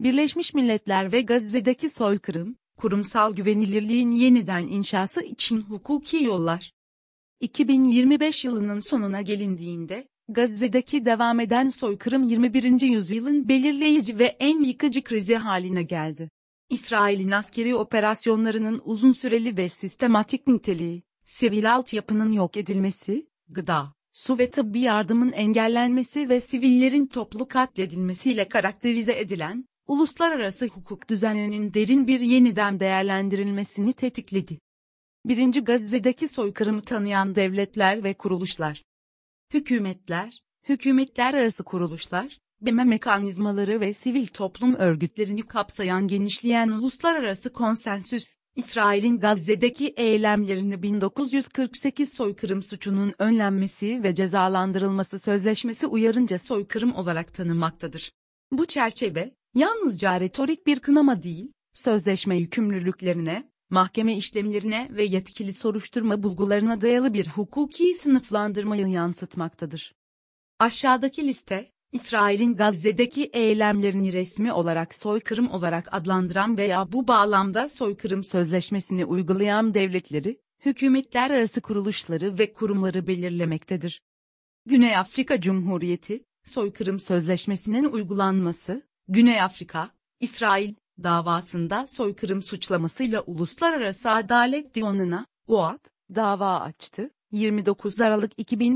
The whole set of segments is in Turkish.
Birleşmiş Milletler ve Gazze'deki soykırım, kurumsal güvenilirliğin yeniden inşası için hukuki yollar. 2025 yılının sonuna gelindiğinde, Gazze'deki devam eden soykırım 21. yüzyılın belirleyici ve en yıkıcı krizi haline geldi. İsrail'in askeri operasyonlarının uzun süreli ve sistematik niteliği, sivil altyapının yok edilmesi, gıda, su ve tıbbi yardımın engellenmesi ve sivillerin toplu katledilmesiyle karakterize edilen, uluslararası hukuk düzeninin derin bir yeniden değerlendirilmesini tetikledi. 1. Gazze'deki soykırımı tanıyan devletler ve kuruluşlar. Hükümetler, hükümetler arası kuruluşlar, BM mekanizmaları ve sivil toplum örgütlerini kapsayan genişleyen uluslararası konsensüs, İsrail'in Gazze'deki eylemlerini 1948 soykırım suçunun önlenmesi ve cezalandırılması sözleşmesi uyarınca soykırım olarak tanımaktadır. Bu çerçeve, yalnızca retorik bir kınama değil, sözleşme yükümlülüklerine, mahkeme işlemlerine ve yetkili soruşturma bulgularına dayalı bir hukuki sınıflandırmayı yansıtmaktadır. Aşağıdaki liste, İsrail'in Gazze'deki eylemlerini resmi olarak soykırım olarak adlandıran veya bu bağlamda soykırım sözleşmesini uygulayan devletleri, hükümetler arası kuruluşları ve kurumları belirlemektedir. Güney Afrika Cumhuriyeti, soykırım sözleşmesinin uygulanması, Güney Afrika, İsrail, davasında soykırım suçlamasıyla Uluslararası Adalet Divanı'na, UAD, dava açtı. 29 Aralık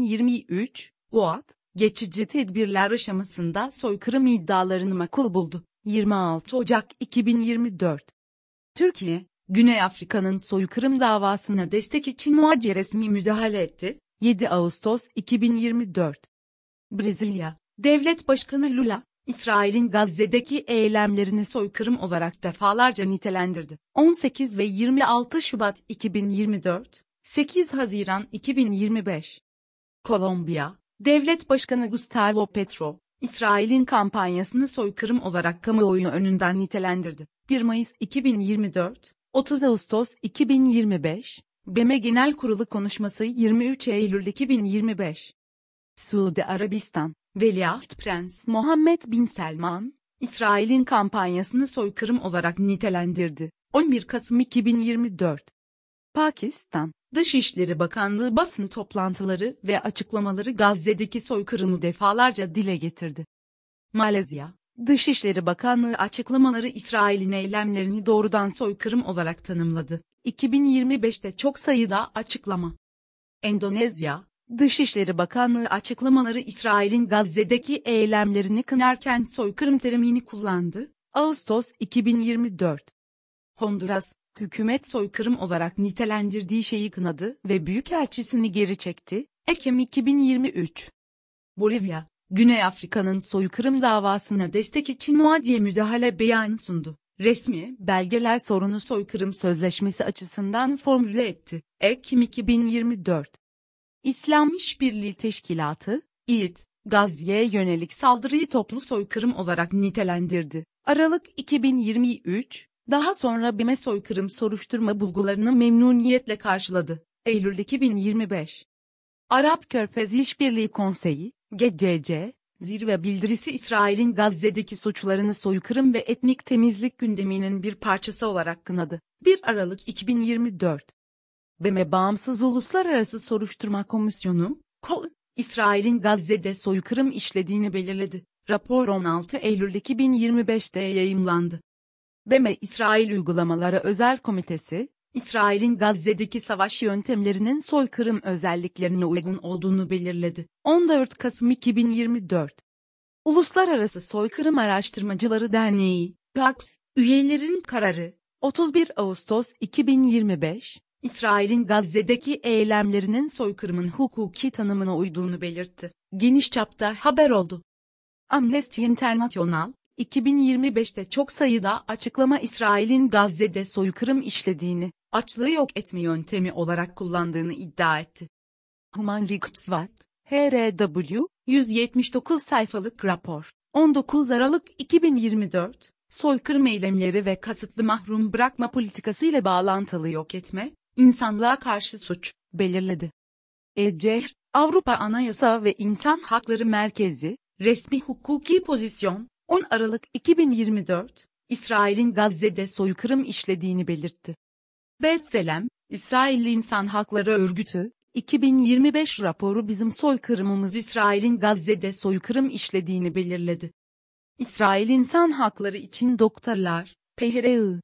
2023, UAD, geçici tedbirler aşamasında soykırım iddialarını makul buldu. 26 Ocak 2024. Türkiye, Güney Afrika'nın soykırım davasına destek için UAD'ye resmi müdahale etti. 7 Ağustos 2024. Brezilya, Devlet Başkanı Lula, İsrail'in Gazze'deki eylemlerini soykırım olarak defalarca nitelendirdi. 18 ve 26 Şubat 2024, 8 Haziran 2025. Kolombiya, Devlet Başkanı Gustavo Petro, İsrail'in kampanyasını soykırım olarak kamuoyu önünden nitelendirdi. 1 Mayıs 2024, 30 Ağustos 2025, BM Genel Kurulu konuşması 23 Eylül 2025. Suudi Arabistan, Veliaht Prens Muhammed Bin Selman, İsrail'in kampanyasını soykırım olarak nitelendirdi. 11 Kasım 2024. Pakistan, Dışişleri Bakanlığı basın toplantıları ve açıklamaları Gazze'deki soykırımı defalarca dile getirdi. Malezya, Dışişleri Bakanlığı açıklamaları İsrail'in eylemlerini doğrudan soykırım olarak tanımladı. 2025'te çok sayıda açıklama. Endonezya, Dışişleri Bakanlığı açıklamaları İsrail'in Gazze'deki eylemlerini kınarken soykırım terimini kullandı. Ağustos 2024. Honduras, hükümet soykırım olarak nitelendirdiği şeyi kınadı ve büyükelçisini geri çekti. Ekim 2023. Bolivya, Güney Afrika'nın soykırım davasına destek için UAD'ye müdahale beyanı sundu. Resmi belgeler sorunu soykırım sözleşmesi açısından formüle etti. Ekim 2024. İslam İşbirliği Teşkilatı, İİD, Gazze'ye yönelik saldırıyı toplu soykırım olarak nitelendirdi. Aralık 2023, daha sonra BM soykırım soruşturma bulgularını memnuniyetle karşıladı. Eylül 2025. Arap Körfezi İşbirliği Konseyi, GCC, zirve bildirisi İsrail'in Gazze'deki suçlarını soykırım ve etnik temizlik gündeminin bir parçası olarak kınadı. 1 Aralık 2024. BM Bağımsız Uluslararası Soruşturma Komisyonu, KOI, İsrail'in Gazze'de soykırım işlediğini belirledi. Rapor 16 Eylül 2025'te yayımlandı. BM İsrail Uygulamaları Özel Komitesi, İsrail'in Gazze'deki savaş yöntemlerinin soykırım özelliklerine uygun olduğunu belirledi. 14 Kasım 2024. Uluslararası Soykırım Araştırmacıları Derneği, PAX, üyelerin kararı, 31 Ağustos 2025, İsrail'in Gazze'deki eylemlerinin soykırımın hukuki tanımına uyduğunu belirtti. Geniş çapta haber oldu. Amnesty International, 2025'te çok sayıda açıklama İsrail'in Gazze'de soykırım işlediğini, açlığı yok etme yöntemi olarak kullandığını iddia etti. Human Rights Watch, HRW, 179 sayfalık rapor, 19 Aralık 2024, soykırım eylemleri ve kasıtlı mahrum bırakma politikasıyla bağlantılı yok etme, insanlığa karşı suç, belirledi. ECR, Avrupa Anayasa ve İnsan Hakları Merkezi, resmi hukuki pozisyon, 10 Aralık 2024, İsrail'in Gazze'de soykırım işlediğini belirtti. B'Tselem, İsrail İnsan Hakları Örgütü, 2025 raporu bizim soykırımımız İsrail'in Gazze'de soykırım işlediğini belirledi. İsrail İnsan Hakları için Doktorlar, PHRI,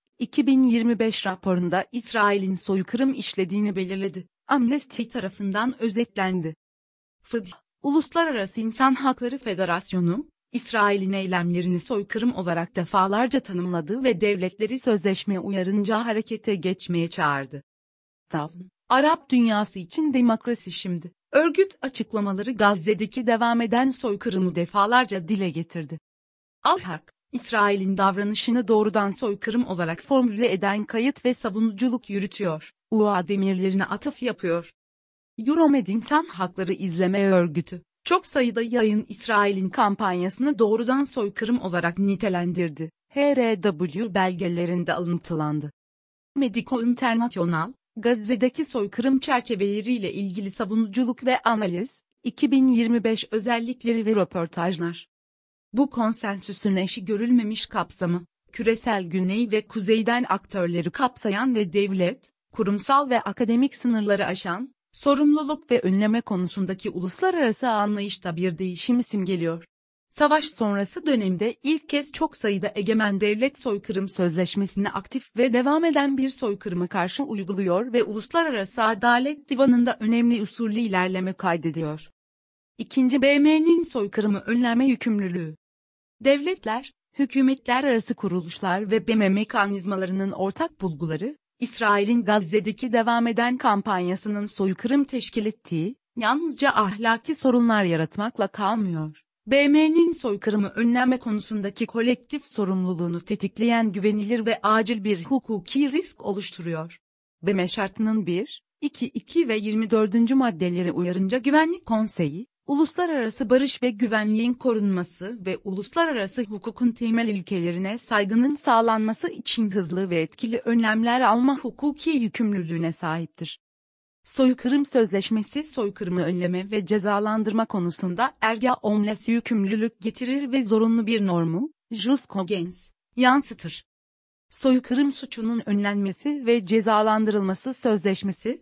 2025 raporunda İsrail'in soykırım işlediğini belirledi. Amnesty tarafından özetlendi. FIDH, Uluslararası İnsan Hakları Federasyonu, İsrail'in eylemlerini soykırım olarak defalarca tanımladı ve devletleri sözleşme uyarınca harekete geçmeye çağırdı. TAVN, Arap dünyası için demokrasi şimdi. Örgüt açıklamaları Gazze'deki devam eden soykırımı defalarca dile getirdi. Al-Hak, İsrail'in davranışını doğrudan soykırım olarak formüle eden kayıt ve savunuculuk yürütüyor, UA demirlerine atıf yapıyor. Euromed İnsan Hakları İzleme Örgütü, çok sayıda yayın İsrail'in kampanyasını doğrudan soykırım olarak nitelendirdi. HRW belgelerinde alıntılandı. Medico International, Gazze'deki soykırım çerçeveleriyle ilgili savunuculuk ve analiz, 2025 özellikleri ve röportajlar. Bu konsensüsün eşi görülmemiş kapsamı, küresel güney ve kuzeyden aktörleri kapsayan ve devlet, kurumsal ve akademik sınırları aşan, sorumluluk ve önleme konusundaki uluslararası anlayışta bir değişimi simgeliyor. Savaş sonrası dönemde ilk kez çok sayıda egemen devlet soykırım sözleşmesini aktif ve devam eden bir soykırıma karşı uyguluyor ve Uluslararası Adalet Divanı'nda önemli usulü ilerleme kaydediyor. İkinci BM'nin soykırımı önleme yükümlülüğü. Devletler, hükümetler arası kuruluşlar ve BM mekanizmalarının ortak bulguları, İsrail'in Gazze'deki devam eden kampanyasının soykırım teşkil ettiği, yalnızca ahlaki sorunlar yaratmakla kalmıyor. BM'nin soykırımı önleme konusundaki kolektif sorumluluğunu tetikleyen güvenilir ve acil bir hukuki risk oluşturuyor. BM şartının 1, 2 ve 24. maddeleri uyarınca Güvenlik Konseyi, uluslararası barış ve güvenliğin korunması ve uluslararası hukukun temel ilkelerine saygının sağlanması için hızlı ve etkili önlemler alma hukuki yükümlülüğüne sahiptir. Soykırım Sözleşmesi soykırımı önleme ve cezalandırma konusunda erga omnes yükümlülük getirir ve zorunlu bir normu, jus cogens, yansıtır. Soykırım suçunun önlenmesi ve cezalandırılması sözleşmesi,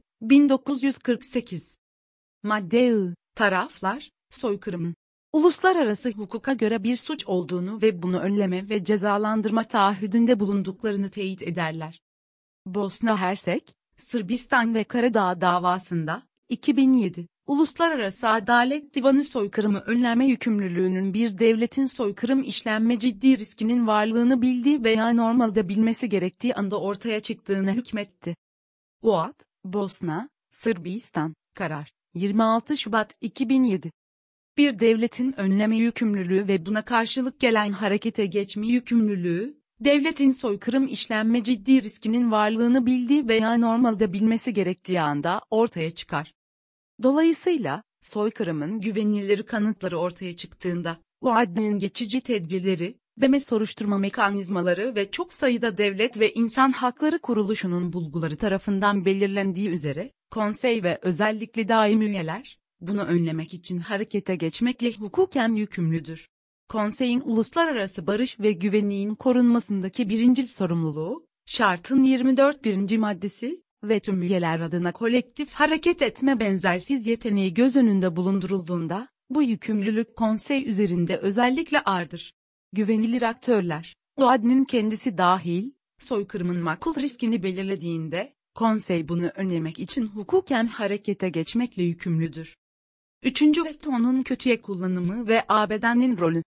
1948. Madde I. Taraflar, soykırımın, uluslararası hukuka göre bir suç olduğunu ve bunu önleme ve cezalandırma taahhüdünde bulunduklarını teyit ederler. Bosna Hersek, Sırbistan ve Karadağ davasında, 2007, Uluslararası Adalet Divanı soykırımı önleme yükümlülüğünün bir devletin soykırım işlenme ciddi riskinin varlığını bildiği veya normalde bilmesi gerektiği anda ortaya çıktığına hükmetti. UAD, Bosna, Sırbistan, karar, 26 Şubat 2007. Bir devletin önleme yükümlülüğü ve buna karşılık gelen harekete geçme yükümlülüğü, devletin soykırım işlenme ciddi riskinin varlığını bildiği veya normalde bilmesi gerektiği anda ortaya çıkar. Dolayısıyla, soykırımın güvenilir kanıtları ortaya çıktığında, UAD'nin geçici tedbirleri, BM soruşturma mekanizmaları ve çok sayıda devlet ve insan hakları kuruluşunun bulguları tarafından belirlendiği üzere, konsey ve özellikle daimi üyeler, bunu önlemek için harekete geçmekle hukuken yükümlüdür. Konseyin uluslararası barış ve güvenliğin korunmasındaki birincil sorumluluğu, şartın 24. maddesi ve tüm üyeler adına kolektif hareket etme benzersiz yeteneği göz önünde bulundurulduğunda, bu yükümlülük konsey üzerinde özellikle ağırdır. Güvenilir aktörler, UAD'nin kendisi dahil, soykırımın makul riskini belirlediğinde, konsey bunu önlemek için hukuken harekete geçmekle yükümlüdür. 3. Vetonun kötüye kullanımı ve ABD'nin rolü.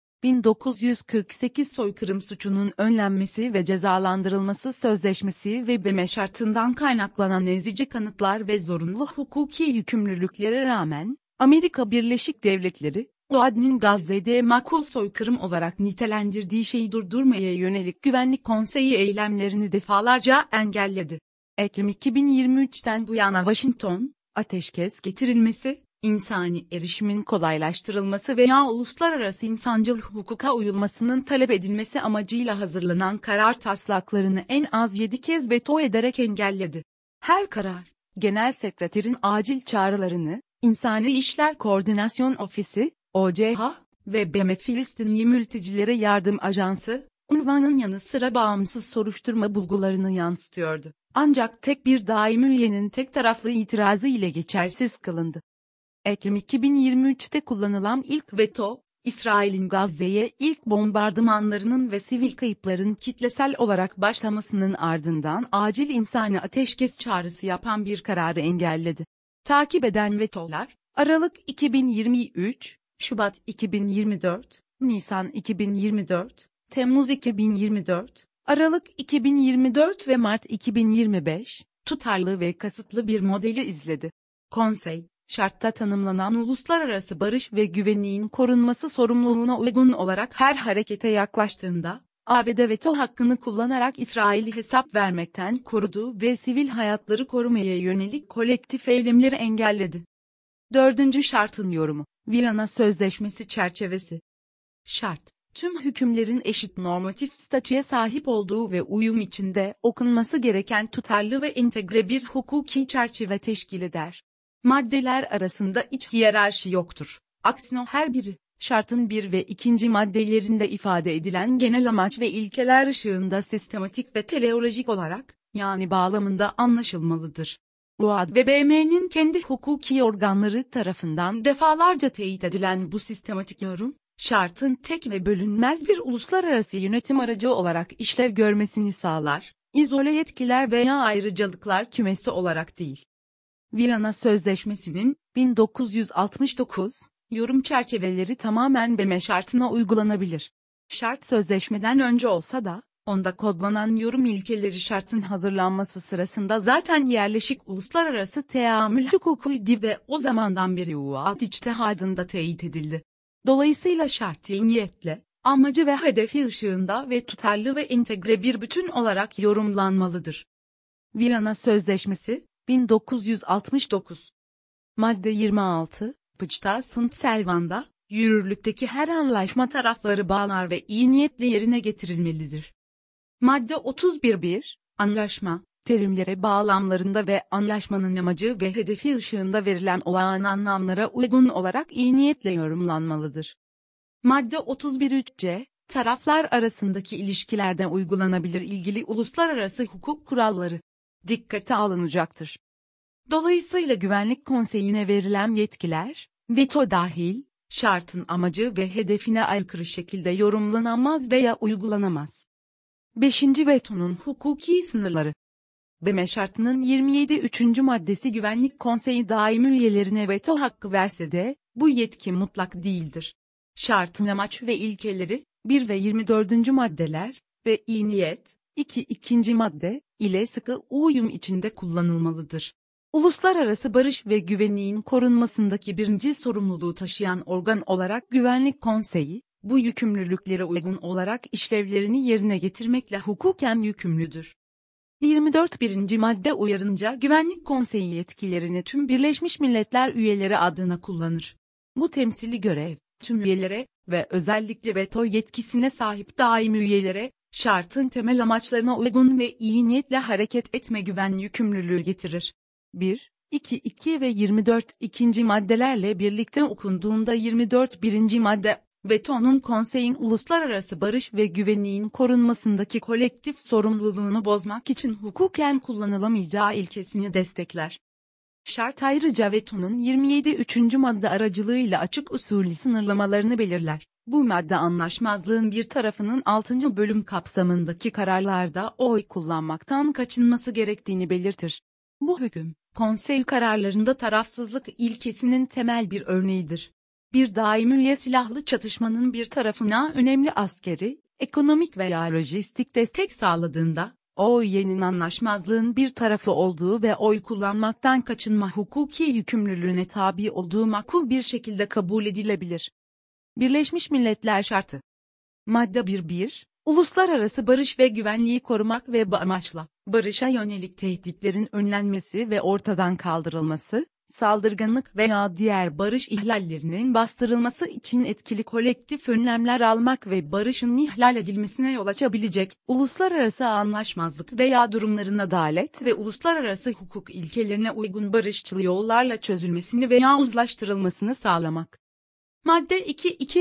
1948 soykırım suçunun önlenmesi ve cezalandırılması sözleşmesi ve BM şartından kaynaklanan ezici kanıtlar ve zorunlu hukuki yükümlülüklere rağmen, Amerika Birleşik Devletleri, UAD'nin Gazze'de makul soykırım olarak nitelendirdiği şeyi durdurmaya yönelik Güvenlik Konseyi eylemlerini defalarca engelledi. Ekim 2023'ten bu yana Washington, ateşkes getirilmesi, insani erişimin kolaylaştırılması veya uluslararası insancıl hukuka uyulmasının talep edilmesi amacıyla hazırlanan karar taslaklarını en az 7 kez veto ederek engelledi. Her karar, Genel Sekreterin acil çağrılarını, İnsani İşler Koordinasyon Ofisi, OCH, ve BM Filistinli Mültecilere Yardım Ajansı, unvanın yanı sıra bağımsız soruşturma bulgularını yansıtıyordu. Ancak tek bir daimi üyenin tek taraflı itirazı ile geçersiz kılındı. Ekim 2023'te kullanılan ilk veto, İsrail'in Gazze'ye ilk bombardımanlarının ve sivil kayıpların kitlesel olarak başlamasının ardından acil insani ateşkes çağrısı yapan bir kararı engelledi. Takip eden vetolar, Aralık 2023, Şubat 2024, Nisan 2024, Temmuz 2024, Aralık 2024 ve Mart 2025, tutarlı ve kasıtlı bir modeli izledi. Konsey, şartta tanımlanan uluslararası barış ve güvenliğin korunması sorumluluğuna uygun olarak her harekete yaklaştığında, ABD veto hakkını kullanarak İsrail'i hesap vermekten korudu ve sivil hayatları korumaya yönelik kolektif eylemleri engelledi. 4. Şartın yorumu, Viyana Sözleşmesi çerçevesi. Şart, tüm hükümlerin eşit normatif statüye sahip olduğu ve uyum içinde okunması gereken tutarlı ve entegre bir hukuki çerçeve teşkil eder. Maddeler arasında iç hiyerarşi yoktur. Aksine her biri, şartın 1 ve 2. maddelerinde ifade edilen genel amaç ve ilkeler ışığında sistematik ve teleolojik olarak, yani bağlamında anlaşılmalıdır. UAD ve BM'nin kendi hukuki organları tarafından defalarca teyit edilen bu sistematik yorum, şartın tek ve bölünmez bir uluslararası yönetim aracı olarak işlev görmesini sağlar, izole yetkiler veya ayrıcalıklar kümesi olarak değil. Viyana Sözleşmesi'nin 1969 yorum çerçeveleri tamamen BM şartına uygulanabilir. Şart sözleşmeden önce olsa da, onda kodlanan yorum ilkeleri şartın hazırlanması sırasında zaten yerleşik uluslararası teamül hukukuydu ve o zamandan beri UAD içtihadında teyit edildi. Dolayısıyla şart iyi niyetle, amacı ve hedefi ışığında ve tutarlı ve entegre bir bütün olarak yorumlanmalıdır. Viyana Sözleşmesi, 1969. Madde 26, Pıçta sunt servanda, yürürlükteki her anlaşma tarafları bağlar ve iyi niyetle yerine getirilmelidir. Madde 31.1, anlaşma, terimlere bağlamlarında ve anlaşmanın amacı ve hedefi ışığında verilen olağan anlamlara uygun olarak iyi niyetle yorumlanmalıdır. Madde 31.3c, taraflar arasındaki ilişkilerde uygulanabilir ilgili uluslararası hukuk kuralları dikkate alınacaktır. Dolayısıyla Güvenlik Konseyi'ne verilen yetkiler, veto dahil, şartın amacı ve hedefine aykırı şekilde yorumlanamaz veya uygulanamaz. 5. Vetonun hukuki sınırları. BM şartının 27. maddesi Güvenlik Konseyi daimi üyelerine veto hakkı verse de, bu yetki mutlak değildir. Şartın amaç ve ilkeleri, 1 ve 24. maddeler ve iyi niyet, 2. madde ile sıkı uyum içinde kullanılmalıdır. Uluslararası barış ve güvenliğin korunmasındaki birinci sorumluluğu taşıyan organ olarak Güvenlik Konseyi, bu yükümlülüklere uygun olarak işlevlerini yerine getirmekle hukuken yükümlüdür. 24. 1. madde uyarınca Güvenlik Konseyi yetkilerini tüm Birleşmiş Milletler üyeleri adına kullanır. Bu temsili görev, tüm üyelere ve özellikle veto yetkisine sahip daimi üyelere, şartın temel amaçlarına uygun ve iyi niyetle hareket etme güven yükümlülüğü getirir. 1, 2 ve 24 2. maddelerle birlikte okunduğunda 24. 1. madde, vetonun konseyin uluslararası barış ve güvenliğin korunmasındaki kolektif sorumluluğunu bozmak için hukuken kullanılamayacağı ilkesini destekler. Şart ayrıca vetonun 27. 3. madde aracılığıyla açık usulü sınırlamalarını belirler. Bu madde anlaşmazlığın bir tarafının 6. bölüm kapsamındaki kararlarda oy kullanmaktan kaçınması gerektiğini belirtir. Bu hüküm, konsey kararlarında tarafsızlık ilkesinin temel bir örneğidir. Bir daimi üye silahlı çatışmanın bir tarafına önemli askeri, ekonomik veya lojistik destek sağladığında, o üyenin anlaşmazlığın bir tarafı olduğu ve oy kullanmaktan kaçınma hukuki yükümlülüğüne tabi olduğu makul bir şekilde kabul edilebilir. Birleşmiş Milletler Şartı. Madde 1.1, Uluslararası barış ve güvenliği korumak ve bu amaçla, barışa yönelik tehditlerin önlenmesi ve ortadan kaldırılması, saldırganlık veya diğer barış ihlallerinin bastırılması için etkili kolektif önlemler almak ve barışın ihlal edilmesine yol açabilecek, uluslararası anlaşmazlık veya durumların adalet ve uluslararası hukuk ilkelerine uygun barışçıl yollarla çözülmesini veya uzlaştırılmasını sağlamak. Madde 2.2,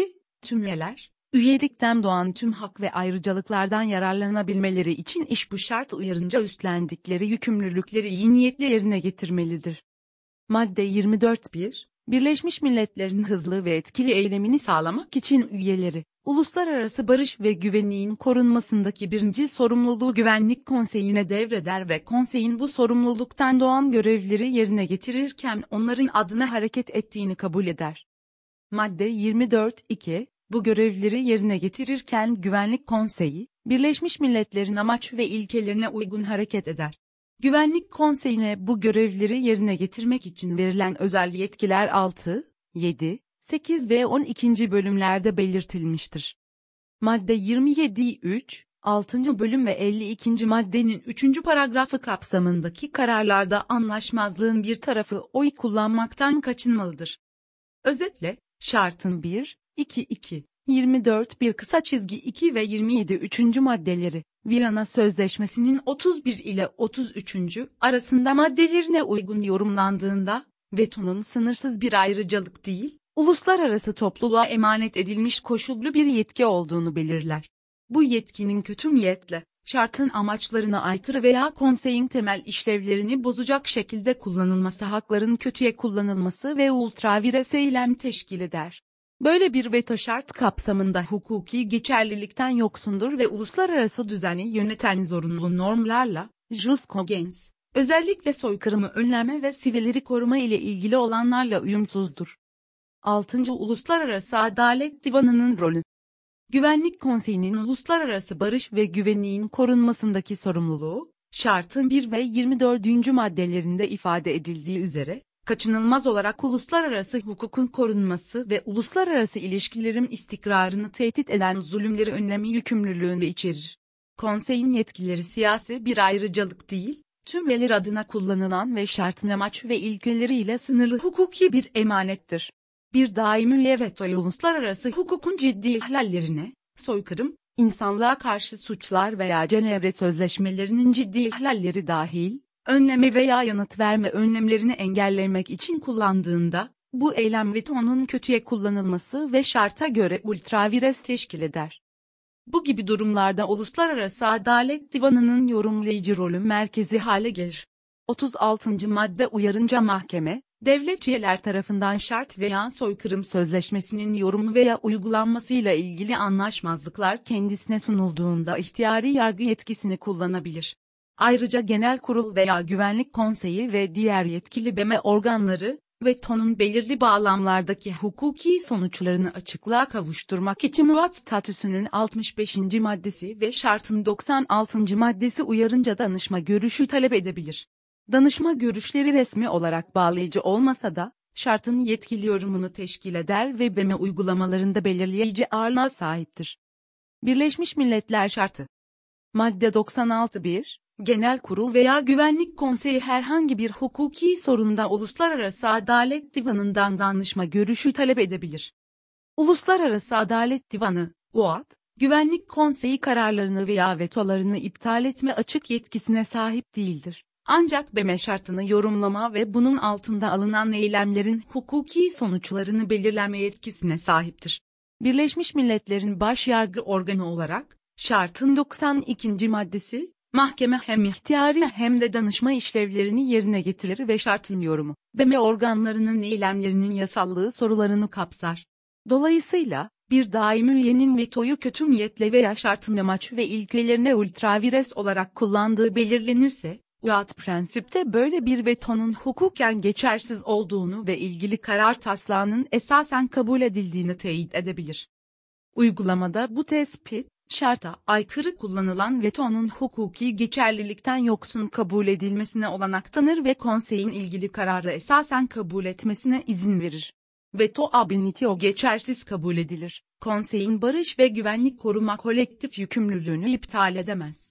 Tüm üyeler, üyelikten doğan tüm hak ve ayrıcalıklardan yararlanabilmeleri için bu şart uyarınca üstlendikleri yükümlülükleri iyi niyetle yerine getirmelidir. Madde 24.1 Birleşmiş Milletler'in hızlı ve etkili eylemini sağlamak için üyeleri, uluslararası barış ve güvenliğin korunmasındaki birinci sorumluluğu Güvenlik Konseyi'ne devreder ve konseyin bu sorumluluktan doğan görevleri yerine getirirken onların adına hareket ettiğini kabul eder. Madde 24.2 Bu görevleri yerine getirirken Güvenlik Konseyi, Birleşmiş Milletler'in amaç ve ilkelerine uygun hareket eder. Güvenlik Konseyi'ne bu görevleri yerine getirmek için verilen özel yetkiler 6, 7, 8 ve 12. bölümlerde belirtilmiştir. Madde 27.3, 6. bölüm ve 52. maddenin 3. paragrafı kapsamındaki kararlarda anlaşmazlığın bir tarafı oy kullanmaktan kaçınmalıdır. Özetle, şartın 1, 2, 24 bir kısa çizgi 2 ve 27 3. maddeleri, Viyana Sözleşmesi'nin 31 ile 33. arasında maddelerine uygun yorumlandığında, vetonun sınırsız bir ayrıcalık değil, uluslararası topluluğa emanet edilmiş koşullu bir yetki olduğunu belirler. Bu yetkinin kötü niyetle, şartın amaçlarına aykırı veya konseyin temel işlevlerini bozacak şekilde kullanılması hakların kötüye kullanılması ve ultravires eylem teşkil eder. Böyle bir veto şart kapsamında hukuki geçerlilikten yoksundur ve uluslararası düzeni yöneten zorunlu normlarla, jus cogens, özellikle soykırımı önleme ve sivilleri koruma ile ilgili olanlarla uyumsuzdur. 6. Uluslararası Adalet Divanı'nın rolü. Güvenlik Konseyi'nin uluslararası barış ve güvenliğin korunmasındaki sorumluluğu, şartın 1 ve 24. maddelerinde ifade edildiği üzere, kaçınılmaz olarak uluslararası hukukun korunması ve uluslararası ilişkilerin istikrarını tehdit eden zulümleri önleme yükümlülüğünü içerir. Konseyin yetkileri siyasi bir ayrıcalık değil, tüm üyeler adına kullanılan ve şartın amaç ve ilkeleriyle sınırlı hukuki bir emanettir. Bir daimi üye vetoyu uluslararası hukukun ciddi ihlallerine, soykırım, insanlığa karşı suçlar veya Cenevre Sözleşmelerinin ciddi ihlalleri dahil, önleme veya yanıt verme önlemlerini engellemek için kullandığında, bu eylem vetonun kötüye kullanılması ve şarta göre ultravires teşkil eder. Bu gibi durumlarda Uluslararası Adalet Divanı'nın yorumlayıcı rolü merkezi hale gelir. 36. madde uyarınca mahkeme, devlet üyeler tarafından şart veya soykırım sözleşmesinin yorumu veya uygulanmasıyla ilgili anlaşmazlıklar kendisine sunulduğunda ihtiyari yargı yetkisini kullanabilir. Ayrıca Genel Kurul veya Güvenlik Konseyi ve diğer yetkili BM organları, vetonun belirli bağlamlardaki hukuki sonuçlarını açıklığa kavuşturmak için UAT statüsünün 65. maddesi ve şartın 96. maddesi uyarınca danışma görüşü talep edebilir. Danışma görüşleri resmi olarak bağlayıcı olmasa da, şartın yetkili yorumunu teşkil eder ve BM uygulamalarında belirleyici ağırlığa sahiptir. Birleşmiş Milletler Şartı. Madde 96.1 Genel Kurul veya Güvenlik Konseyi herhangi bir hukuki sorunda Uluslararası Adalet Divanı'ndan danışma görüşü talep edebilir. Uluslararası Adalet Divanı, UAD, Güvenlik Konseyi kararlarını veya vetolarını iptal etme açık yetkisine sahip değildir. Ancak BM şartını yorumlama ve bunun altında alınan eylemlerin hukuki sonuçlarını belirleme yetkisine sahiptir. Birleşmiş Milletler'in başyargı organı olarak, şartın 92. maddesi, mahkeme hem ihtiyari hem de danışma işlevlerini yerine getirir ve şartın yorumu, BM organlarının eylemlerinin yasallığı sorularını kapsar. Dolayısıyla, bir daimi üyenin vetoyu kötü niyetle veya şartın amaç ve ilkelerine ultravires olarak kullandığı belirlenirse, UAD prensipte böyle bir vetonun hukuken geçersiz olduğunu ve ilgili karar taslağının esasen kabul edildiğini teyit edebilir. Uygulamada bu tespit, şarta aykırı kullanılan vetonun hukuki geçerlilikten yoksun kabul edilmesine olanak tanır ve konseyin ilgili kararı esasen kabul etmesine izin verir. Veto ab initio geçersiz kabul edilir. Konseyin barış ve güvenlik koruma kolektif yükümlülüğünü iptal edemez.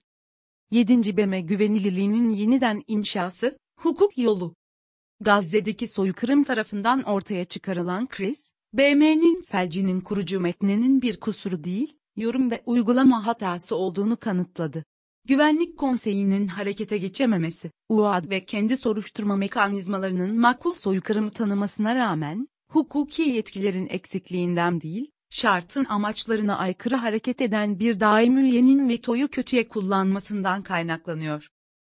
7. BM güvenilirliğinin yeniden inşası, hukuk yolu. Gazze'deki soykırım tarafından ortaya çıkarılan kriz, BM'nin felcinin kurucu metninin bir kusuru değil, yorum ve uygulama hatası olduğunu kanıtladı. Güvenlik Konseyi'nin harekete geçememesi, UAD ve kendi soruşturma mekanizmalarının makul soykırımı tanımasına rağmen, hukuki yetkilerin eksikliğinden değil, şartın amaçlarına aykırı hareket eden bir daimi üyenin vetoyu kötüye kullanmasından kaynaklanıyor.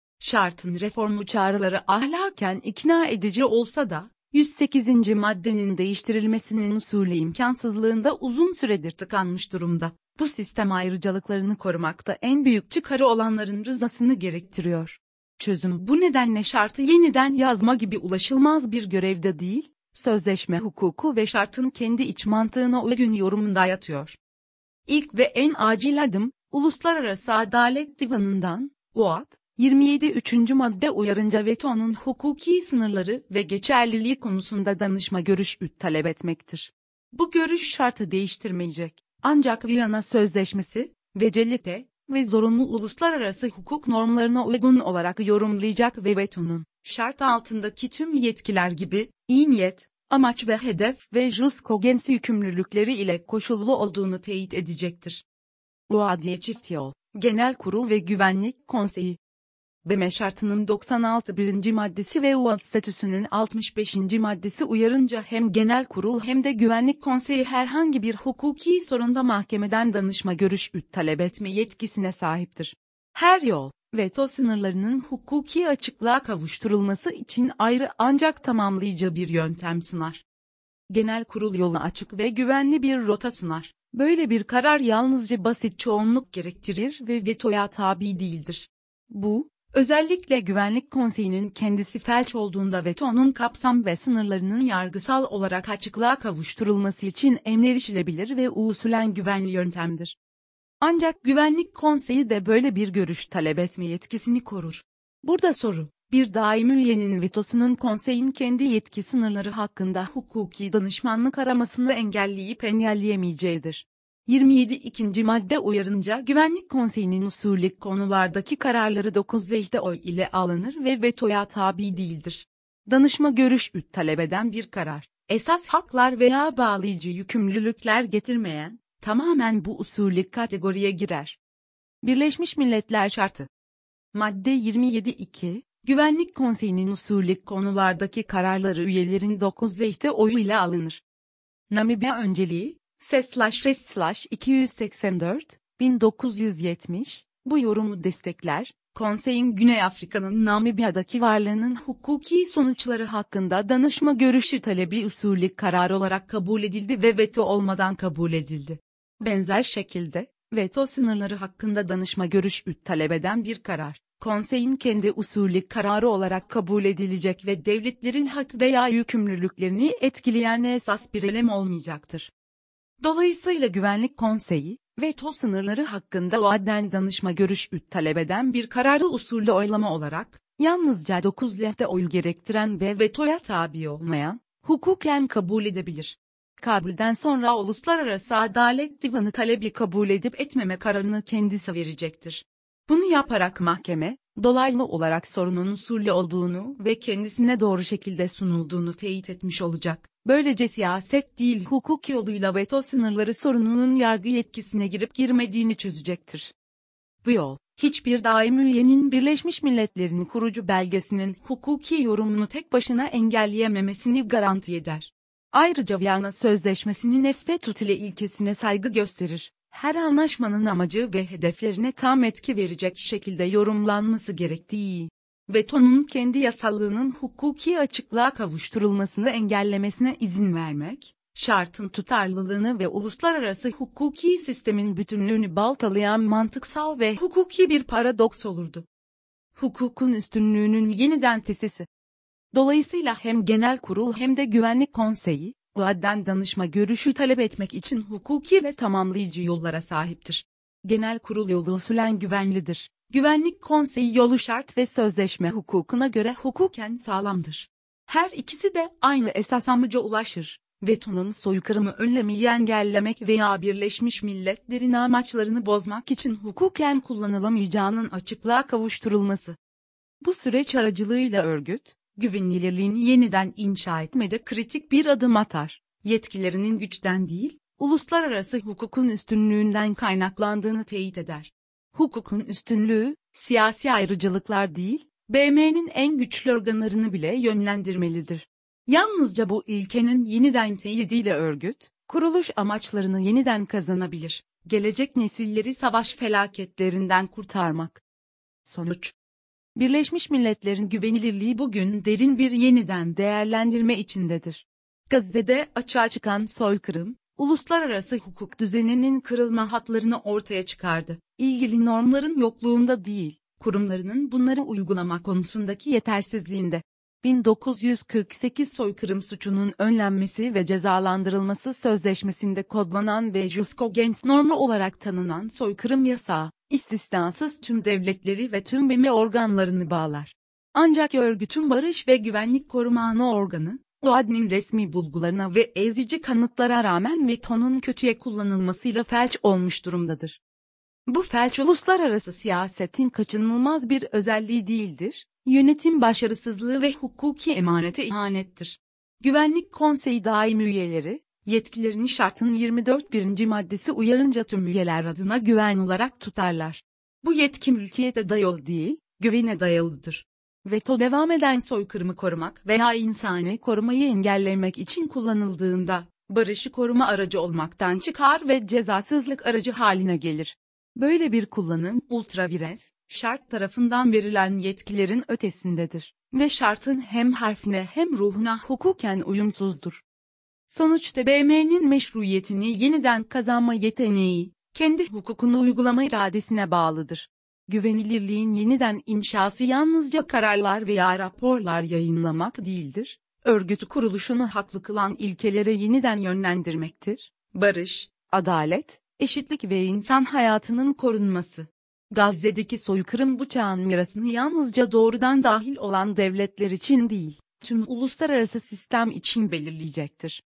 Şartın reformu çağrıları ahlaken ikna edici olsa da, 108. maddenin değiştirilmesinin usulü imkansızlığında uzun süredir tıkanmış durumda. Bu sistem ayrıcalıklarını korumakta en büyük çıkarı olanların rızasını gerektiriyor. Çözüm bu nedenle şartı yeniden yazma gibi ulaşılmaz bir görevde değil, sözleşme hukuku ve şartın kendi iç mantığına uygun yorumunda yatıyor. İlk ve en acil adım, Uluslararası Adalet Divanı'ndan, UAD, 27. 3. madde uyarınca vetonun hukuki sınırları ve geçerliliği konusunda danışma görüşü talep etmektir. Bu görüş şartı değiştirmeyecek, ancak Viyana Sözleşmesi, VCLP ve zorunlu uluslararası hukuk normlarına uygun olarak yorumlayacak ve vetonun, şart altındaki tüm yetkiler gibi, iyi niyet, amaç ve hedef ve jus cogens yükümlülükleri ile koşullu olduğunu teyit edecektir. UAD'ye çift yol, Genel Kurul ve Güvenlik Konseyi. BM şartının 96. 1. maddesi ve UAD statüsünün 65. maddesi uyarınca hem Genel Kurul hem de Güvenlik Konseyi herhangi bir hukuki sorunda mahkemeden danışma görüşü talep etme yetkisine sahiptir. Her yol, veto sınırlarının hukuki açıklığa kavuşturulması için ayrı ancak tamamlayıcı bir yöntem sunar. Genel Kurul yolu açık ve güvenli bir rota sunar. Böyle bir karar yalnızca basit çoğunluk gerektirir ve vetoya tabi değildir. Bu, özellikle Güvenlik Konseyi'nin kendisi felç olduğunda vetonun kapsam ve sınırlarının yargısal olarak açıklığa kavuşturulması için erişilebilir ve usulen güvenli yöntemdir. Ancak Güvenlik Konseyi de böyle bir görüş talep etme yetkisini korur. Burada soru, bir daimi üyenin vetosunun konseyin kendi yetki sınırları hakkında hukuki danışmanlık aramasını engelleyemeyeceğidir. 27. 2. madde uyarınca Güvenlik Konseyi'nin usulü konulardaki kararları 9 lehte oy ile alınır ve vetoya tabi değildir. Danışma görüşü talep eden bir karar, esas haklar veya bağlayıcı yükümlülükler getirmeyen, tamamen bu usulü kategoriye girer. Birleşmiş Milletler Şartı. Madde 27.2, Güvenlik Konseyi'nin usulü konulardaki kararları üyelerin 9 lehte oyu ile alınır. Namibya önceliği, S/284, 1970, bu yorumu destekler, Konseyin Güney Afrika'nın Namibya'daki varlığının hukuki sonuçları hakkında danışma görüşü talebi usulü karar olarak kabul edildi ve veto olmadan kabul edildi. Benzer şekilde, veto sınırları hakkında danışma görüşü talep eden bir karar, Konseyin kendi usulü kararı olarak kabul edilecek ve devletlerin hak veya yükümlülüklerini etkileyen esas bir elem olmayacaktır. Dolayısıyla Güvenlik Konseyi, veto sınırları hakkında OAD'den danışma görüşü talep eden bir kararı usulü oylama olarak, yalnızca 9 lehte oyu gerektiren ve vetoya tabi olmayan, hukuken kabul edebilir. Kabulden sonra Uluslararası Adalet Divanı talebi kabul edip etmeme kararını kendisi verecektir. Bunu yaparak mahkeme, dolaylı olarak sorunun usulü olduğunu ve kendisine doğru şekilde sunulduğunu teyit etmiş olacak. Böylece siyaset değil hukuk yoluyla veto sınırları sorununun yargı yetkisine girip girmediğini çözecektir. Bu yol, hiçbir daimi üyenin Birleşmiş Milletler'in kurucu belgesinin hukuki yorumunu tek başına engelleyememesini garanti eder. Ayrıca Viyana Sözleşmesi'nin nefretutile ilkesine saygı gösterir. Her anlaşmanın amacı ve hedeflerine tam etki verecek şekilde yorumlanması gerektiği, vetonun kendi yasallığının hukuki açıklığa kavuşturulmasını engellemesine izin vermek, şartın tutarlılığını ve uluslararası hukuki sistemin bütünlüğünü baltalayan mantıksal ve hukuki bir paradoks olurdu. Hukukun üstünlüğünün yeniden tesisi. Dolayısıyla hem Genel Kurul hem de Güvenlik Konseyi, OAD'den danışma görüşü talep etmek için hukuki ve tamamlayıcı yollara sahiptir. Genel Kurul yolu usulen güvenlidir. Güvenlik Konseyi yolu şart ve sözleşme hukukuna göre hukuken sağlamdır. Her ikisi de aynı esas amaca ulaşır. Vetonun soykırımı önlemeyi engellemek veya Birleşmiş Milletler'in amaçlarını bozmak için hukuken kullanılamayacağının açıklığa kavuşturulması. Bu süreç aracılığıyla örgüt, güvenilirliğini yeniden inşa etmede kritik bir adım atar. Yetkilerinin güçten değil, uluslararası hukukun üstünlüğünden kaynaklandığını teyit eder. Hukukun üstünlüğü, siyasi ayrıcalıklar değil, BM'nin en güçlü organlarını bile yönlendirmelidir. Yalnızca bu ilkenin yeniden teyidiyle örgüt, Kuruluş amaçlarını yeniden kazanabilir, gelecek nesilleri savaş felaketlerinden kurtarmak. Sonuç: Birleşmiş Milletler'in güvenilirliği bugün derin bir yeniden değerlendirme içindedir. Gazze'de açığa çıkan soykırım, uluslararası hukuk düzeninin kırılma hatlarını ortaya çıkardı. İlgili normların yokluğunda değil, kurumlarının bunları uygulama konusundaki yetersizliğinde. 1948 soykırım suçunun önlenmesi ve cezalandırılması sözleşmesinde kodlanan ve jus cogens normu olarak tanınan soykırım yasağı, istisnasız tüm devletleri ve tüm BM organlarını bağlar. Ancak örgütün barış ve güvenlik koruma ana organı, OAD'nin resmi bulgularına ve ezici kanıtlara rağmen vetonun kötüye kullanılmasıyla felç olmuş durumdadır. Bu felç uluslararası siyasetin kaçınılmaz bir özelliği değildir, yönetim başarısızlığı ve hukuki emanete ihanettir. Güvenlik Konseyi daimi üyeleri, yetkilerini şartın 24. birinci maddesi uyarınca tüm üyeler adına güven olarak tutarlar. Bu yetki mülkiyete dayalı değil, güvene dayalıdır. Veto devam eden soykırımı korumak veya insani korumayı engellemek için kullanıldığında, barışı koruma aracı olmaktan çıkar ve cezasızlık aracı haline gelir. Böyle bir kullanım, ultravires, şart tarafından verilen yetkilerin ötesindedir ve şartın hem harfine hem ruhuna hukuken uyumsuzdur. Sonuçta BM'nin meşruiyetini yeniden kazanma yeteneği, kendi hukukunu uygulama iradesine bağlıdır. Güvenilirliğin yeniden inşası yalnızca kararlar veya raporlar yayınlamak değildir, örgütü kuruluşunu haklı kılan ilkelere yeniden yönlendirmektir. Barış, adalet, eşitlik ve insan hayatının korunması. Gazze'deki soykırım bu çağın mirasını yalnızca doğrudan dahil olan devletler için değil, tüm uluslararası sistem için belirleyecektir.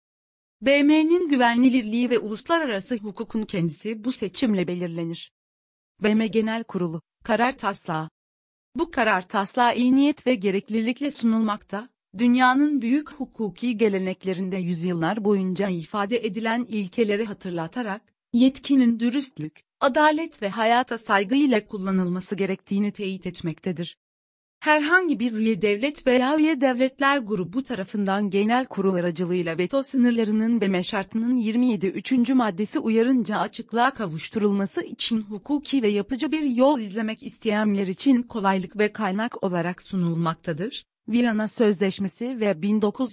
BM'nin güvenilirliği ve uluslararası hukukun kendisi bu seçimle belirlenir. BM Genel Kurulu, Karar Taslağı. Bu karar taslağı iyi niyet ve gereklilikle sunulmakta, dünyanın büyük hukuki geleneklerinde yüzyıllar boyunca ifade edilen ilkeleri hatırlatarak, yetkinin dürüstlük, adalet ve hayata saygı ile kullanılması gerektiğini teyit etmektedir. Herhangi bir üye devlet veya üye devletler grubu tarafından genel kurul aracılığıyla veto sınırlarının BM şartının 27. maddesi uyarınca açıklığa kavuşturulması için hukuki ve yapıcı bir yol izlemek isteyenler için kolaylık ve kaynak olarak sunulmaktadır. Viyana Sözleşmesi ve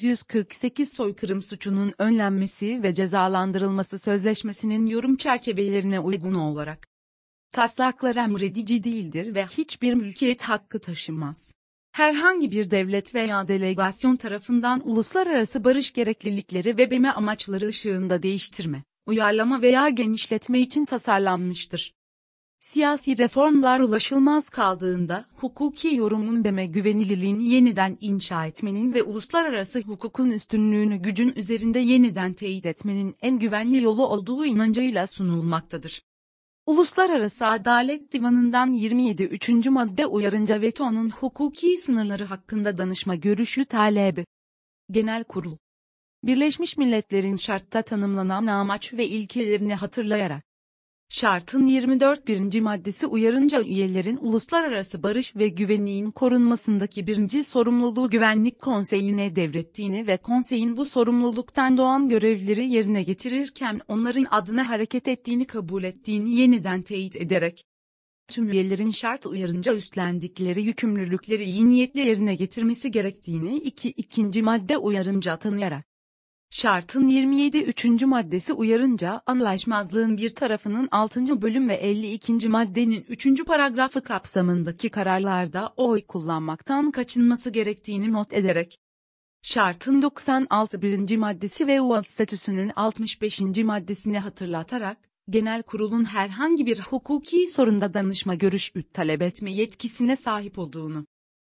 1948 soykırım suçunun önlenmesi ve cezalandırılması sözleşmesinin yorum çerçevelerine uygun olarak. Taslaklar emredici değildir ve hiçbir mülkiyet hakkı taşımaz. Herhangi bir devlet veya delegasyon tarafından uluslararası barış gereklilikleri ve BM amaçları ışığında değiştirme, uyarlama veya genişletme için tasarlanmıştır. Siyasi reformlar ulaşılmaz kaldığında, hukuki yorumun BM güvenilirliğini yeniden inşa etmenin ve uluslararası hukukun üstünlüğünü gücün üzerinde yeniden teyit etmenin en güvenli yolu olduğu inancıyla sunulmaktadır. Uluslararası Adalet Divanı'ndan 27. madde uyarınca vetonun hukuki sınırları hakkında danışma görüşü talebi. Genel Kurul. Birleşmiş Milletler'in şartta tanımlanan amaç ve ilkelerini hatırlayarak. Şartın 24. birinci maddesi uyarınca üyelerin uluslararası barış ve güvenliğin korunmasındaki birinci sorumluluğu Güvenlik Konseyi'ne devrettiğini ve konseyin bu sorumluluktan doğan görevleri yerine getirirken onların adına hareket ettiğini kabul ettiğini yeniden teyit ederek, tüm üyelerin şart uyarınca üstlendikleri yükümlülükleri iyi niyetle yerine getirmesi gerektiğini ikinci madde uyarınca tanıyarak, şartın 27. maddesi uyarınca anlaşmazlığın bir tarafının 6. bölüm ve 52. maddenin 3. paragrafı kapsamındaki kararlarda oy kullanmaktan kaçınması gerektiğini not ederek, şartın 96. 1. maddesi ve UAD statüsünün 65. maddesini hatırlatarak, Genel Kurulun herhangi bir hukuki sorunda danışma görüşü talep etme yetkisine sahip olduğunu,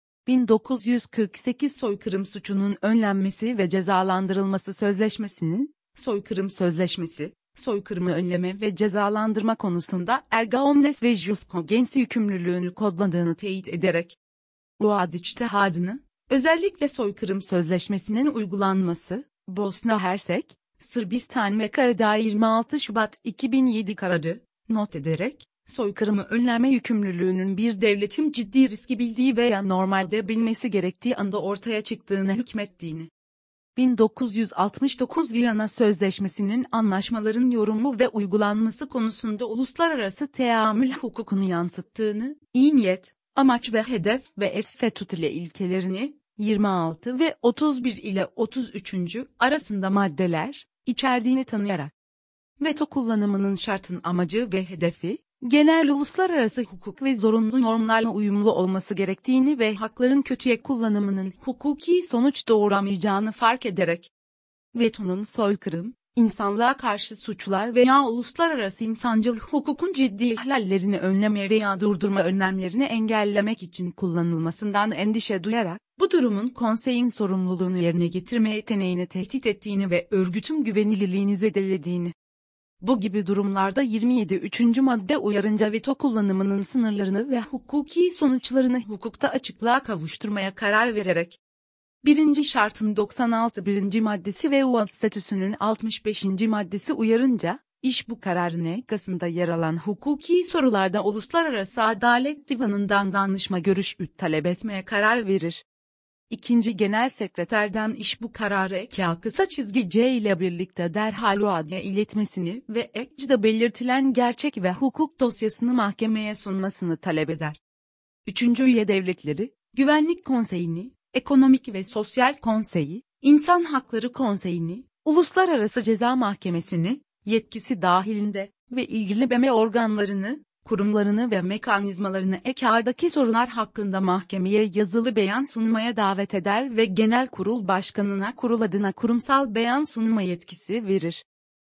1948 soykırım suçunun önlenmesi ve cezalandırılması sözleşmesinin, soykırım sözleşmesi, soykırımı önleme ve cezalandırma konusunda erga omnes ve jus cogens yükümlülüğünü kodladığını teyit ederek, UAD içtihadını, özellikle soykırım sözleşmesinin uygulanması, Bosna Hersek, Sırbistan ve Karadağ 26 Şubat 2007 kararı, not ederek, soykırımı önleme yükümlülüğünün bir devletin ciddi riski bildiği veya normalde bilmesi gerektiği anda ortaya çıktığına hükmettiğini, 1969 Viyana Sözleşmesi'nin anlaşmaların yorumu ve uygulanması konusunda uluslararası teamül hukukunu yansıttığını, iyi niyet, amaç ve hedef ve effetut ile ilkelerini, 26 ve 31 ile 33. arasında maddeler, içerdiğini tanıyarak, veto kullanımının şartın amacı ve hedefi, genel uluslararası hukuk ve zorunlu normlarla uyumlu olması gerektiğini ve hakların kötüye kullanımının hukuki sonuç doğuramayacağını fark ederek, vetonun soykırım, insanlığa karşı suçlar veya uluslararası insancıl hukukun ciddi ihlallerini önlemeye veya durdurma önlemlerini engellemek için kullanılmasından endişe duyarak, bu durumun konseyin sorumluluğunu yerine getirme yeteneğini tehdit ettiğini ve örgütün güvenilirliğini zedelediğini. Bu gibi durumlarda 27. 3. madde uyarınca veto kullanımının sınırlarını ve hukuki sonuçlarını hukukta açıklığa kavuşturmaya karar vererek, 1. şartın 96. 1. maddesi ve UAD statüsünün 65. maddesi uyarınca, iş bu kararın ekasında yer alan hukuki sorularda Uluslararası Adalet Divanı'ndan danışma görüş talep etmeye karar verir. 2. Genel Sekreterden iş bu kararı kısa çizgi C ile birlikte derhal UAD'ya iletmesini ve ekcide belirtilen gerçek ve hukuk dosyasını mahkemeye sunmasını talep eder. 3. Üye devletleri, Güvenlik Konseyi'ni, Ekonomik ve Sosyal Konseyi, İnsan Hakları Konseyi'ni, Uluslararası Ceza Mahkemesi'ni, yetkisi dahilinde ve ilgili BM organlarını, kurumlarını ve mekanizmalarını EKA'daki sorunlar hakkında mahkemeye yazılı beyan sunmaya davet eder ve Genel Kurul Başkanı'na kurul adına kurumsal beyan sunma yetkisi verir.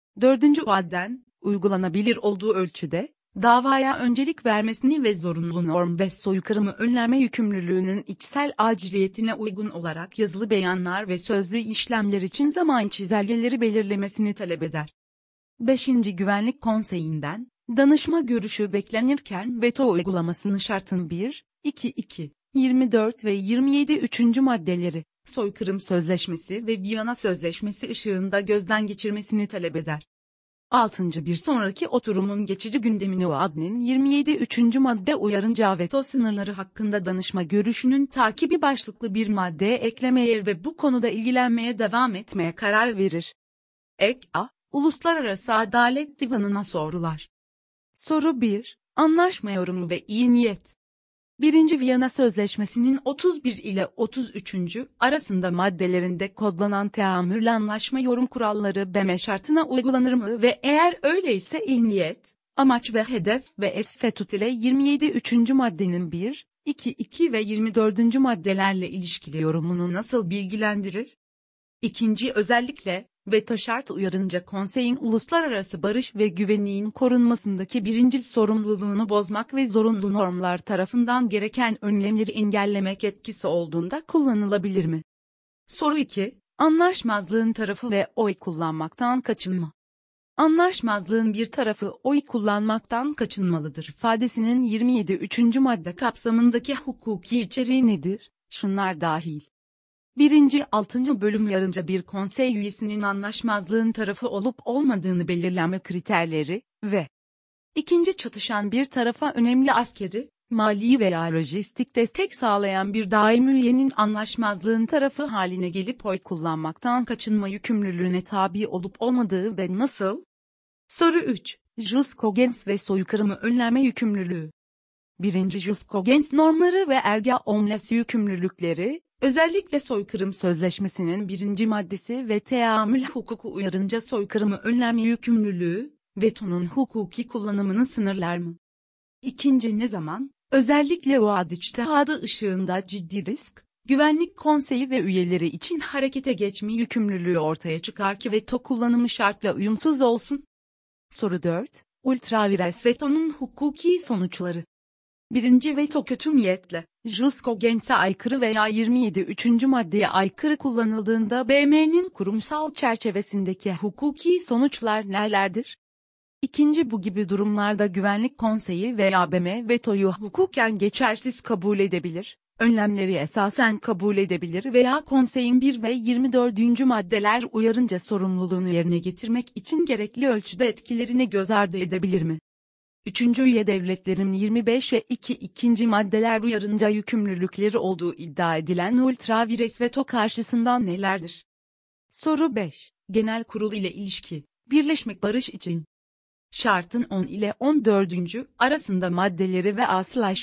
4. madden, uygulanabilir olduğu ölçüde, davaya öncelik vermesini ve zorunlu norm ve soykırımı önleme yükümlülüğünün içsel aciliyetine uygun olarak yazılı beyanlar ve sözlü işlemler için zaman çizelgeleri belirlemesini talep eder. 5. Güvenlik Konseyi'nden, danışma görüşü beklenirken veto uygulamasını şartın 1, 2, 24 ve 27. 3. maddeleri, soykırım sözleşmesi ve Viyana Sözleşmesi ışığında gözden geçirmesini talep eder. 6. Bir sonraki oturumun geçici gündemini UAD'nin 27. 3. madde uyarınca veto sınırları hakkında danışma görüşünün takibi başlıklı bir maddeye eklemeye ve bu konuda ilgilenmeye devam etmeye karar verir. Ek A. Uluslararası Adalet Divanı'na sorular. Soru 1. Anlaşma yorumu ve iyi niyet. 1. Viyana Sözleşmesi'nin 31 ile 33. arasında maddelerinde kodlanan teamül anlaşma yorum kuralları BM şartına uygulanır mı ve eğer öyleyse iyi niyet, amaç ve hedef ve effetut ile 27. 3. maddenin 1, 2 ve 24. maddelerle ilişkili yorumunu nasıl bilgilendirir? 2. Özellikle, veto şart uyarınca konseyin uluslararası barış ve güvenliğin korunmasındaki birincil sorumluluğunu bozmak ve zorunlu normlar tarafından gereken önlemleri engellemek etkisi olduğunda kullanılabilir mi? Soru 2. Anlaşmazlığın tarafı ve oy kullanmaktan kaçınma. Anlaşmazlığın bir tarafı oy kullanmaktan kaçınmalıdır ifadesinin 27. 3. madde kapsamındaki hukuki içeriği nedir? Şunlar dahil. 1. 6. bölüm uyarınca bir konsey üyesinin anlaşmazlığın tarafı olup olmadığını belirleme kriterleri ve 2. çatışan bir tarafa önemli askeri, mali veya lojistik destek sağlayan bir daimi üyenin anlaşmazlığın tarafı haline gelip oy kullanmaktan kaçınma yükümlülüğüne tabi olup olmadığı ve nasıl? Soru 3. Jus cogens ve soykırımı önleme yükümlülüğü. 1. Jus cogens normları ve erga omnes yükümlülükleri, özellikle soykırım sözleşmesinin 1. maddesi ve teamül hukuku uyarınca soykırımı önleme yükümlülüğü, vetonun hukuki kullanımını sınırlar mı? 2. Ne zaman, özellikle UAD içtihadı ışığında ciddi risk, Güvenlik Konseyi ve üyeleri için harekete geçme yükümlülüğü ortaya çıkar ki veto kullanımı şartla uyumsuz olsun? Soru 4. Ultravires vetonun hukuki sonuçları. 1. Veto kötü niyetle, jus cogens'e aykırı veya 27. 3. maddeye aykırı kullanıldığında BM'nin kurumsal çerçevesindeki hukuki sonuçlar nelerdir? 2. Bu gibi durumlarda Güvenlik Konseyi veya BM vetoyu hukuken geçersiz kabul edebilir, önlemleri esasen kabul edebilir veya konseyin 1 ve 24. maddeler uyarınca sorumluluğunu yerine getirmek için gerekli ölçüde etkilerini göz ardı edebilir mi? 3. Üye devletlerin 25 ve 2. maddeler uyarınca yükümlülükleri olduğu iddia edilen ultravires veto karşısında nelerdir? Soru 5. Genel kurul ile ilişki. Birleşmek barış için. Şartın 10 ile 14. arasında maddeleri ve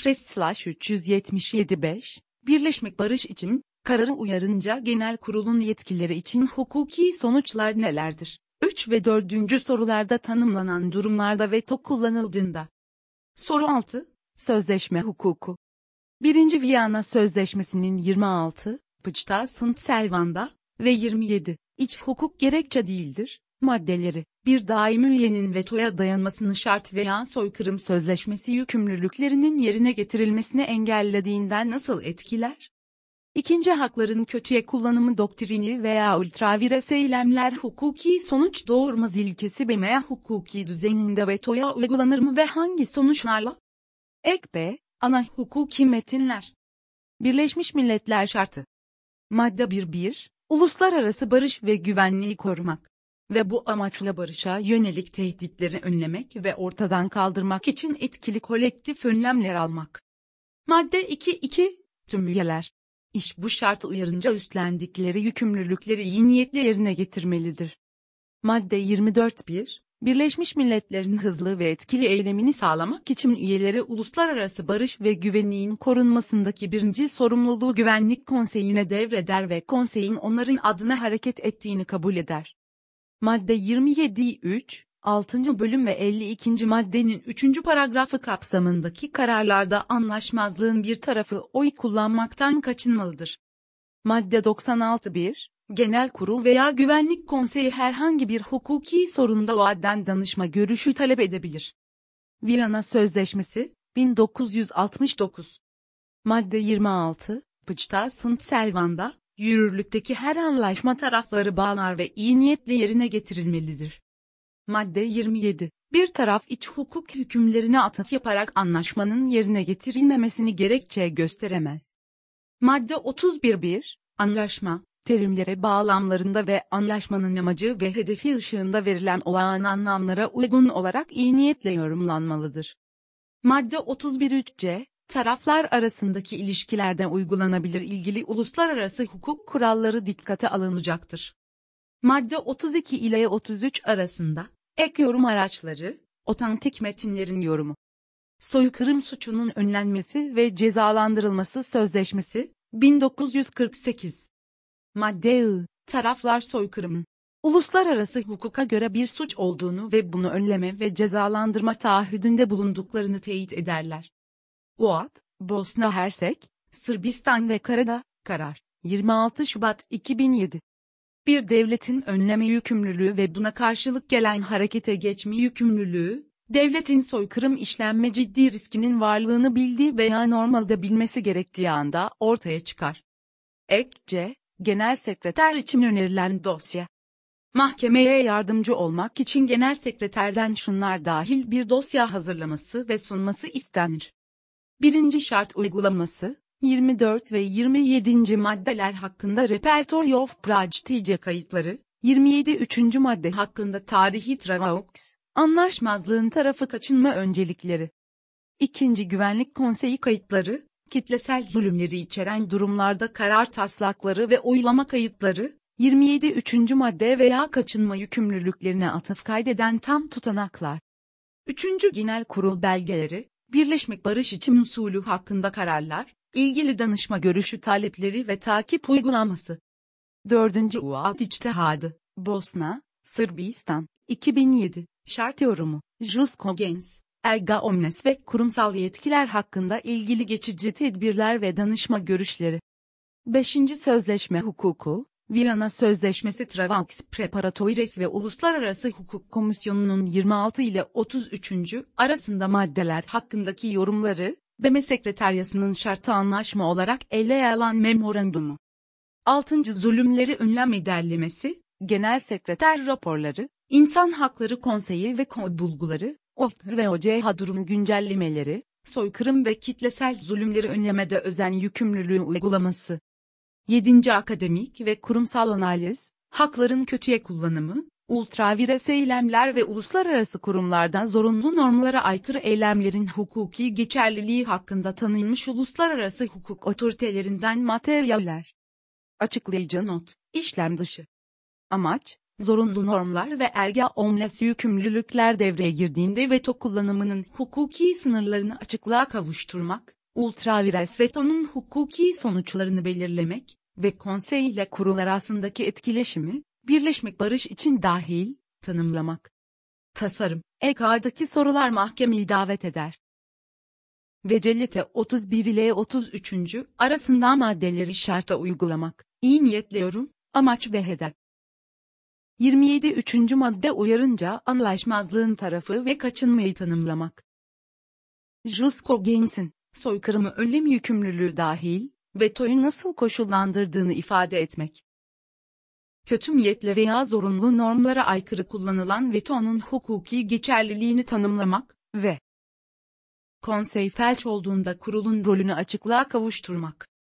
A/S/377-5, birleşmek barış için, kararı uyarınca genel kurulun yetkileri için hukuki sonuçlar nelerdir? 3 ve 4. sorularda tanımlanan durumlarda veto kullanıldığında. Soru 6. Sözleşme hukuku. 1. Viyana Sözleşmesi'nin 26, Pıçta sunt servanda ve 27, iç hukuk gerekçe değildir, maddeleri, bir daimi üyenin vetoya dayanmasını şart veya soykırım sözleşmesi yükümlülüklerinin yerine getirilmesini engellediğinden nasıl etkiler? 2. Hakların kötüye kullanımı doktrini veya ultravires eylemler hukuki sonuç doğurmaz ilkesi BM hukuki düzeninde vetoya uygulanır mı ve hangi sonuçlarla? Ek B. Ana hukuki metinler. Birleşmiş Milletler Şartı. Madde 1.1. Uluslararası barış ve güvenliği korumak ve bu amaçla barışa yönelik tehditleri önlemek ve ortadan kaldırmak için etkili kolektif önlemler almak. Madde 2.2. Tüm üyeler, İş bu şartı uyarınca üstlendikleri yükümlülükleri iyi niyetle yerine getirmelidir. Madde 24.1. Birleşmiş Milletler'in hızlı ve etkili eylemini sağlamak için üyeleri uluslararası barış ve güvenliğin korunmasındaki birinci sorumluluğu Güvenlik Konseyi'ne devreder ve konseyin onların adına hareket ettiğini kabul eder. Madde 27.3, 6. bölüm ve 52. maddenin 3. paragrafı kapsamındaki kararlarda anlaşmazlığın bir tarafı oy kullanmaktan kaçınmalıdır. Madde 96.1, Genel Kurul veya Güvenlik Konseyi herhangi bir hukuki sorunda OAD'den danışma görüşü talep edebilir. Viyana Sözleşmesi, 1969. Madde 26, Pıçta sunt servanda, yürürlükteki her anlaşma tarafları bağlar ve iyi niyetle yerine getirilmelidir. Madde 27. Bir taraf iç hukuk hükümlerine atıf yaparak anlaşmanın yerine getirilmemesini gerekçe gösteremez. Madde 31.1. Anlaşma, terimlere bağlamlarında ve anlaşmanın amacı ve hedefi ışığında verilen olağan anlamlara uygun olarak iyi niyetle yorumlanmalıdır. Madde 31.3c. Taraflar arasındaki ilişkilerde uygulanabilir ilgili uluslararası hukuk kuralları dikkate alınacaktır. Madde 32 ile 33 arasında, ek yorum araçları, otantik metinlerin yorumu. Soykırım suçunun önlenmesi ve cezalandırılması sözleşmesi, 1948. Madde I. Taraflar soykırımın, uluslararası hukuka göre bir suç olduğunu ve bunu önleme ve cezalandırma taahhüdünde bulunduklarını teyit ederler. OAD, Bosna Hersek, Sırbistan ve Karadağ, karar, 26 Şubat 2007. Bir devletin önleme yükümlülüğü ve buna karşılık gelen harekete geçme yükümlülüğü, devletin soykırım işlenme ciddi riskinin varlığını bildiği veya normalde bilmesi gerektiği anda ortaya çıkar. Ek C. Genel Sekreter için önerilen dosya. Mahkemeye yardımcı olmak için Genel Sekreterden şunlar dahil bir dosya hazırlaması ve sunması istenir. 1. Şart uygulaması, 24 ve 27. maddeler hakkında Repertory of Practice kayıtları, 27. 3. madde hakkında tarihi travaux, anlaşmazlığın tarafı kaçınma öncelikleri. 2. Güvenlik Konseyi kayıtları, kitlesel zulümleri içeren durumlarda karar taslakları ve oylama kayıtları, 27. 3. madde veya kaçınma yükümlülüklerine atıf kaydeden tam tutanaklar. 3. Genel Kurul belgeleri, birleşmek barış için usulü hakkında kararlar, ilgili danışma görüşü talepleri ve takip uygulanması. 4. UAD İçtihadı, Bosna, Sırbistan, 2007, şart yorumu, Jus Cogens, Erga Omnes ve kurumsal yetkiler hakkında ilgili geçici tedbirler ve danışma görüşleri. 5. Sözleşme hukuku, Viyana Sözleşmesi Travaux Preparatoires ve Uluslararası Hukuk Komisyonu'nun 26 ile 33. arasında maddeler hakkındaki yorumları, BM Sekreteryası'nın şartı anlaşma olarak ele alan memorandumu. 6. Zulümleri önlem derlemesi, Genel Sekreter raporları, İnsan Hakları Konseyi ve kod bulguları, OFT ve OCH durum güncellemeleri, soykırım ve kitlesel zulümleri önlemede özen yükümlülüğü uygulaması. 7. Akademik ve kurumsal analiz, hakların kötüye kullanımı, ultravires eylemler ve uluslararası kurumlardan zorunlu normlara aykırı eylemlerin hukuki geçerliliği hakkında tanınmış uluslararası hukuk otoritelerinden materyaller. Açıklayıcı not, işlem dışı. Amaç, zorunlu normlar ve erga omnes yükümlülükler devreye girdiğinde veto kullanımının hukuki sınırlarını açıklığa kavuşturmak, ultravires vetonun hukuki sonuçlarını belirlemek ve konsey ile kurul arasındaki etkileşimi, birleşmek barış için dahil, tanımlamak. Tasarım, EK'daki sorular mahkemeyi davet eder. Vecellete 31 ile 33. arasında maddeleri şarta uygulamak, iyi niyetliyorum, amaç ve hedef. 27. 3. madde uyarınca anlaşmazlığın tarafı ve kaçınmayı tanımlamak. Jus cogens soykırımı önlem yükümlülüğü dahil, vetoyu nasıl koşullandırdığını ifade etmek. Kötü niyetle veya zorunlu normlara aykırı kullanılan vetonun hukuki geçerliliğini tanımlamak ve konsey felç olduğunda kurulun rolünü açıklığa kavuşturmak.